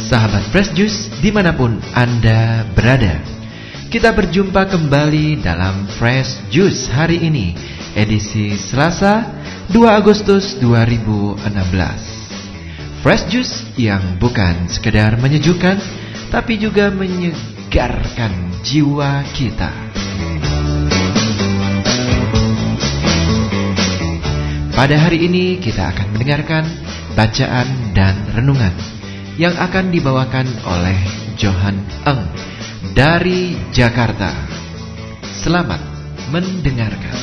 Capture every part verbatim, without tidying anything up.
sahabat Fresh Juice dimanapun Anda berada. Kita berjumpa kembali dalam Fresh Juice hari ini, edisi Selasa dua Agustus dua ribu enam belas. Fresh Juice yang bukan sekedar menyejukkan, tapi juga menyegarkan jiwa kita. Pada hari ini kita akan mendengarkan bacaan dan renungan yang akan dibawakan oleh Johan Eng dari Jakarta. Selamat mendengarkan.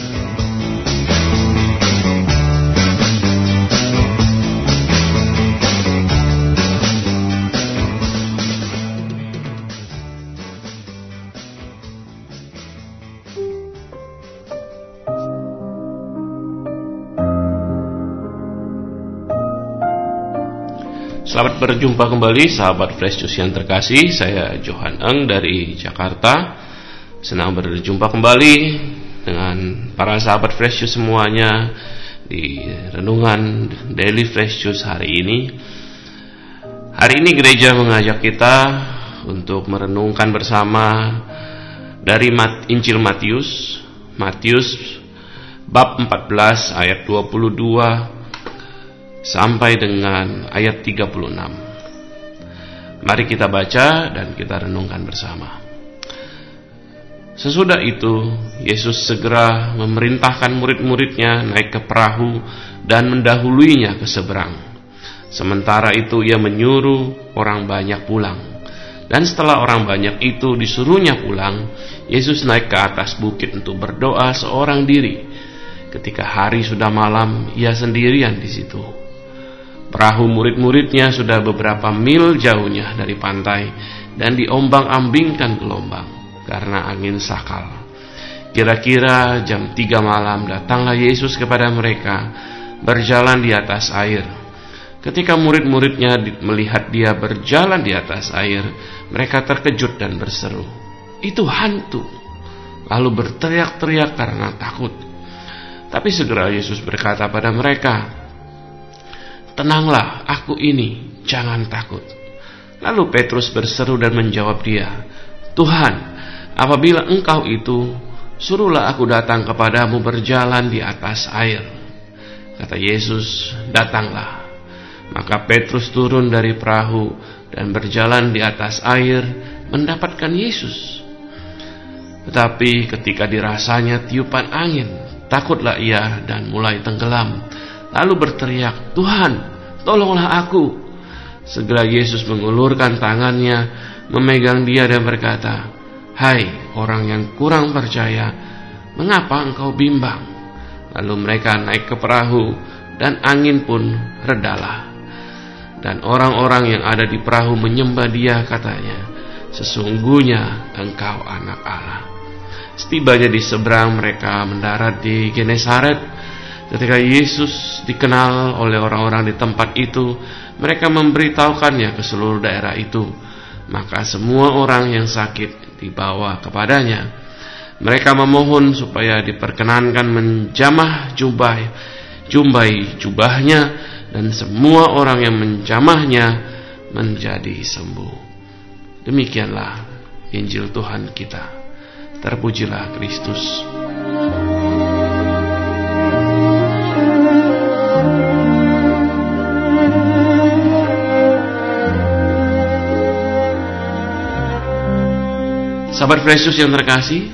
Selamat berjumpa kembali sahabat Fresh Juice yang terkasih. Saya Johan Eng dari Jakarta. Senang berjumpa kembali dengan para sahabat Fresh Juice semuanya di renungan Daily Fresh Juice hari ini. Hari ini gereja mengajak kita untuk merenungkan bersama dari Injil Matius Matius bab empat belas ayat dua puluh dua sampai dengan ayat tiga puluh enam. Mari kita baca dan kita renungkan bersama. Sesudah itu, Yesus segera memerintahkan murid-muridnya naik ke perahu dan mendahuluinya ke seberang. Sementara itu ia menyuruh orang banyak pulang. Dan setelah orang banyak itu disuruhnya pulang, Yesus naik ke atas bukit untuk berdoa seorang diri. Ketika hari sudah malam, ia sendirian di situ. Perahu murid-muridnya sudah beberapa mil jauhnya dari pantai dan diombang-ambingkan gelombang karena angin sakal. Kira-kira jam tiga malam datanglah Yesus kepada mereka berjalan di atas air. Ketika murid-muridnya melihat dia berjalan di atas air, mereka terkejut dan berseru, "Itu hantu!" Lalu berteriak-teriak karena takut. Tapi segera Yesus berkata pada mereka, "Tenanglah, aku ini, jangan takut." Lalu Petrus berseru dan menjawab dia, "Tuhan, apabila engkau itu, suruhlah aku datang kepadamu berjalan di atas air." Kata Yesus, "Datanglah." Maka Petrus turun dari perahu dan berjalan di atas air mendapatkan Yesus. Tetapi ketika dirasanya tiupan angin, takutlah ia dan mulai tenggelam. Lalu berteriak, "Tuhan, tolonglah aku." Segera Yesus mengulurkan tangannya, memegang dia dan berkata, "Hai orang yang kurang percaya, mengapa engkau bimbang?" Lalu mereka naik ke perahu dan angin pun redalah. Dan orang-orang yang ada di perahu menyembah dia, katanya, "Sesungguhnya engkau anak Allah." Setibanya di seberang, mereka mendarat di Genesaret. Ketika Yesus dikenal oleh orang-orang di tempat itu, mereka memberitahukannya ke seluruh daerah itu. Maka semua orang yang sakit dibawa kepadanya. Mereka memohon supaya diperkenankan menjamah jubah, jumbai jubahnya, dan semua orang yang menjamahnya menjadi sembuh. Demikianlah Injil Tuhan kita. Terpujilah Kristus. Sahabat Fresh Juice yang terkasih,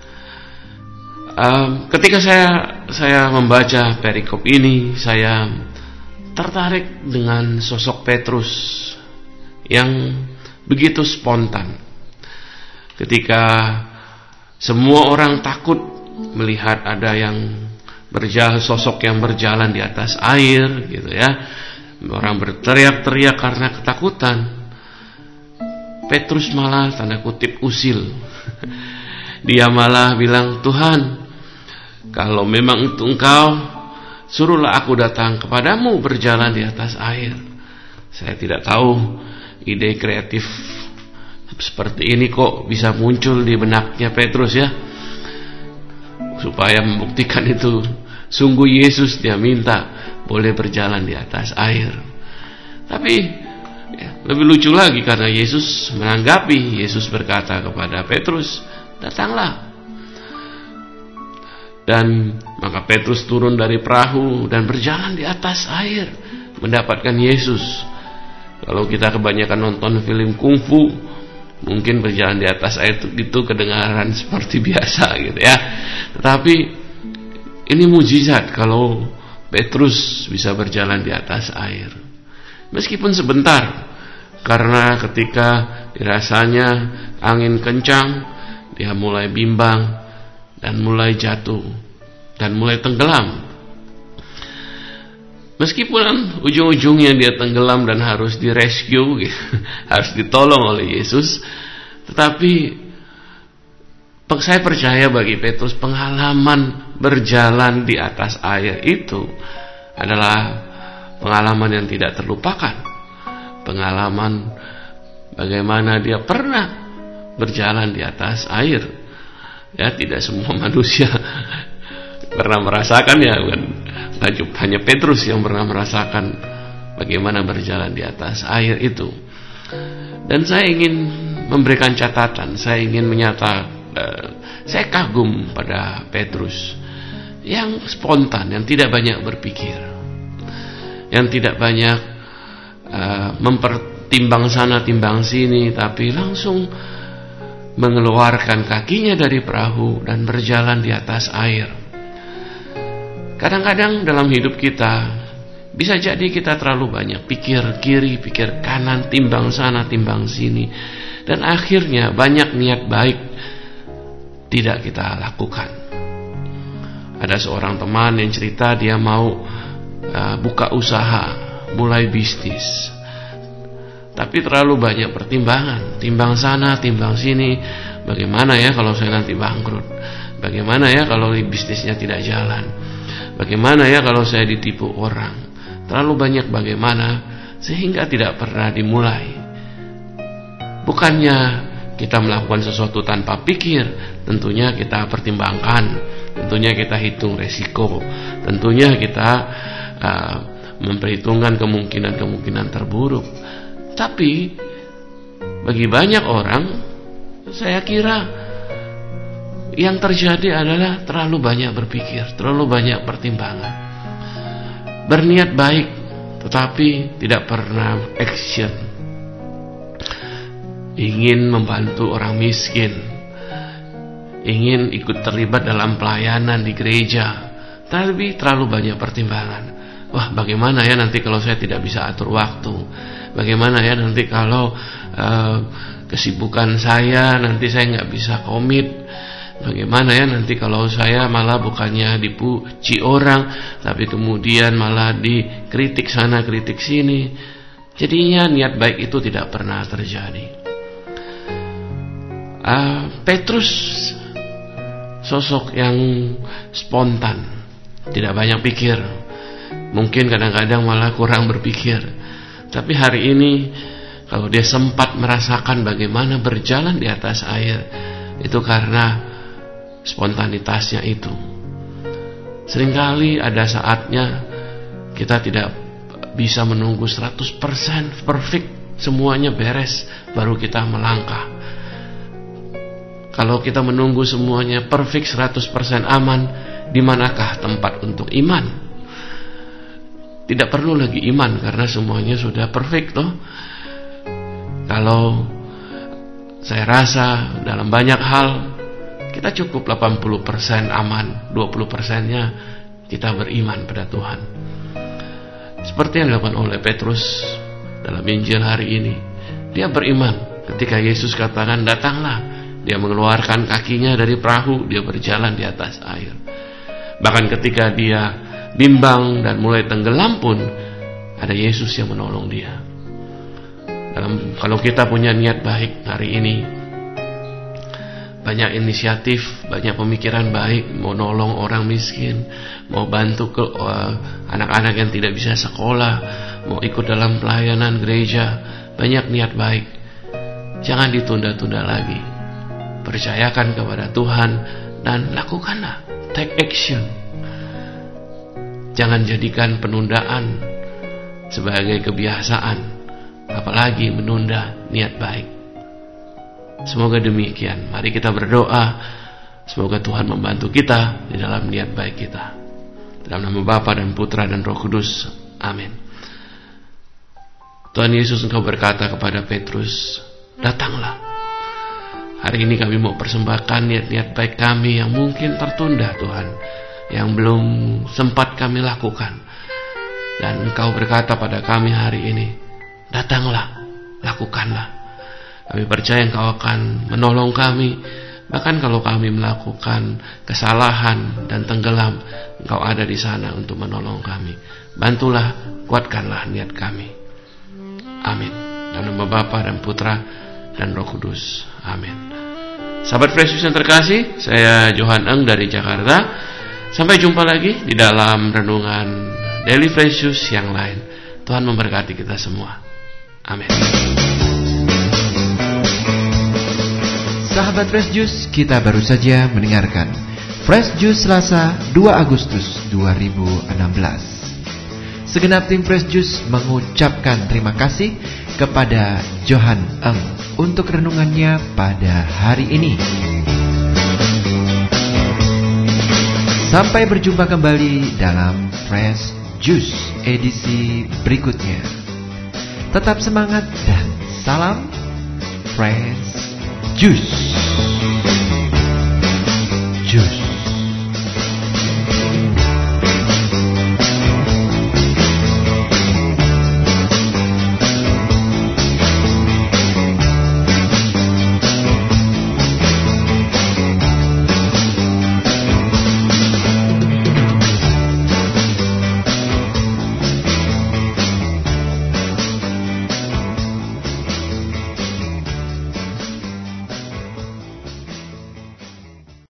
um, ketika saya saya membaca perikop ini, saya tertarik dengan sosok Petrus yang begitu spontan. Ketika semua orang takut melihat ada yang berjalan, sosok yang berjalan di atas air, gitu ya, orang berteriak-teriak karena ketakutan, Petrus malah tanda kutip usil. Dia malah bilang, "Tuhan, kalau memang itu engkau, suruhlah aku datang kepadamu berjalan di atas air." Saya tidak tahu ide kreatif seperti ini kok bisa muncul di benaknya Petrus ya. Supaya membuktikan itu sungguh Yesus dia minta boleh berjalan di atas air. Tapi Ya, lebih lucu lagi karena Yesus menanggapi. Yesus berkata kepada Petrus, datanglah. Dan maka Petrus turun dari perahu dan berjalan di atas air mendapatkan Yesus. Kalau kita kebanyakan nonton film kungfu, mungkin berjalan di atas air itu kedengaran seperti biasa gitu ya. Tetapi ini mujizat kalau Petrus bisa berjalan di atas air. Meskipun sebentar, karena ketika dirasanya angin kencang, dia mulai bimbang dan mulai jatuh dan mulai tenggelam. Meskipun ujung-ujungnya dia tenggelam dan harus direscue, harus ditolong oleh Yesus, tetapi saya percaya bagi Petrus pengalaman berjalan di atas air itu adalah pengalaman yang tidak terlupakan. Pengalaman bagaimana dia pernah berjalan di atas air. Ya, tidak semua manusia pernah merasakan, ya bukan hanya Petrus yang pernah merasakan bagaimana berjalan di atas air itu. Dan saya ingin memberikan catatan, saya ingin menyata, uh, saya kagum pada Petrus yang spontan, yang tidak banyak berpikir, yang tidak banyak uh, mempertimbang sana timbang sini, tapi langsung mengeluarkan kakinya dari perahu dan berjalan di atas air. Kadang-kadang dalam hidup kita bisa jadi kita terlalu banyak pikir kiri, pikir kanan, timbang sana, timbang sini, dan akhirnya banyak niat baik tidak kita lakukan. Ada seorang teman yang cerita dia mau uh, buka usaha, mulai bisnis, tapi terlalu banyak pertimbangan, timbang sana, timbang sini. Bagaimana ya kalau saya nanti bangkrut? Bagaimana ya kalau bisnisnya tidak jalan? Bagaimana ya kalau saya ditipu orang? Terlalu banyak bagaimana sehingga tidak pernah dimulai. Bukannya kita melakukan sesuatu tanpa pikir, tentunya kita pertimbangkan, tentunya kita hitung resiko, tentunya kita uh, memperhitungkan kemungkinan-kemungkinan terburuk. Tapi bagi banyak orang, saya kira yang terjadi adalah terlalu banyak berpikir, terlalu banyak pertimbangan. Berniat baik tetapi tidak pernah action. Ingin membantu orang miskin, ingin ikut terlibat dalam pelayanan di gereja, tapi terlalu banyak pertimbangan. Wah, bagaimana ya nanti kalau saya tidak bisa atur waktu? Bagaimana ya nanti kalau uh, kesibukan saya nanti saya nggak bisa komit? Bagaimana ya nanti kalau saya malah bukannya dipuji orang, tapi kemudian malah dikritik sana kritik sini. Jadinya niat baik itu tidak pernah terjadi. uh, Petrus sosok yang spontan, tidak banyak pikir, mungkin kadang-kadang malah kurang berpikir. Tapi hari ini kalau dia sempat merasakan bagaimana berjalan di atas air, itu karena spontanitasnya itu. Seringkali ada saatnya kita tidak bisa menunggu seratus persen perfect, semuanya beres baru kita melangkah. Kalau kita menunggu semuanya perfect seratus persen aman, di manakah tempat untuk iman? Tidak perlu lagi iman karena semuanya sudah perfect toh. Kalau saya rasa dalam banyak hal kita cukup delapan puluh persen aman, dua puluh persennya kita beriman pada Tuhan. Seperti yang dilakukan oleh Petrus dalam Injil hari ini. Dia beriman ketika Yesus katakan datanglah. Dia mengeluarkan kakinya dari perahu, dia berjalan di atas air. Bahkan ketika dia bimbang dan mulai tenggelam pun ada Yesus yang menolong dia. Dalam, kalau kita punya niat baik hari ini, banyak inisiatif, banyak pemikiran baik, mau nolong orang miskin, mau bantu ke uh, anak-anak yang tidak bisa sekolah, mau ikut dalam pelayanan gereja, banyak niat baik. Jangan ditunda-tunda lagi. Percayakan kepada Tuhan dan lakukanlah, take action. Jangan jadikan penundaan sebagai kebiasaan, apalagi menunda niat baik. Semoga demikian. Mari kita berdoa, semoga Tuhan membantu kita di dalam niat baik kita. Dalam nama Bapa dan Putra dan Roh Kudus. Amin. Tuhan Yesus, Engkau berkata kepada Petrus, datanglah. Hari ini kami mau persembahkan niat-niat baik kami yang mungkin tertunda, Tuhan, yang belum sempat kami lakukan. Dan Engkau berkata pada kami hari ini, datanglah, lakukanlah. Kami percaya Engkau akan menolong kami. Bahkan kalau kami melakukan kesalahan dan tenggelam, Engkau ada di sana untuk menolong kami. Bantulah, kuatkanlah niat kami. Amin. Dalam nama Bapa dan Putra dan Roh Kudus. Amin. Sahabat Fresh Juice yang terkasih, saya Johan Eng dari Jakarta. Sampai jumpa lagi di dalam renungan Daily Fresh Juice yang lain. Tuhan memberkati kita semua. Amin. Sahabat Fresh Juice, kita baru saja mendengarkan Fresh Juice Selasa dua Agustus dua ribu enam belas. Segenap tim Fresh Juice mengucapkan terima kasih kepada Johan Eng untuk renungannya pada hari ini. Sampai berjumpa kembali dalam Fresh Juice edisi berikutnya. Tetap semangat dan salam Fresh Juice. Juice.